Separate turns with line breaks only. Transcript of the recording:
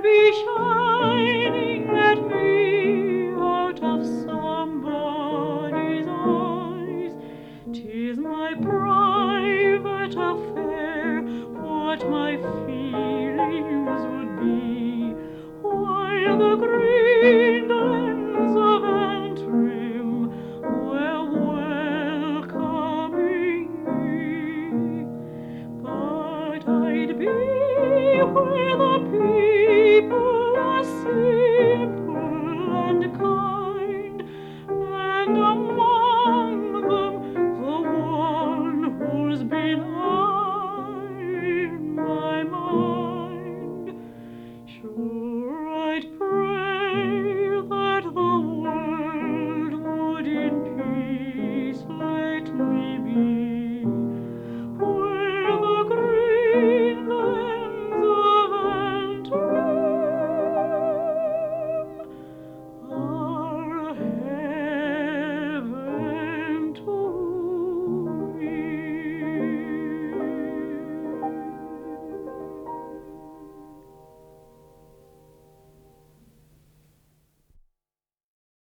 be shining at me out of somebody's eyes. 'Tis my private affair what my feelings would be, while the green glens of Antrim were welcoming me. But I'd be where the people are singing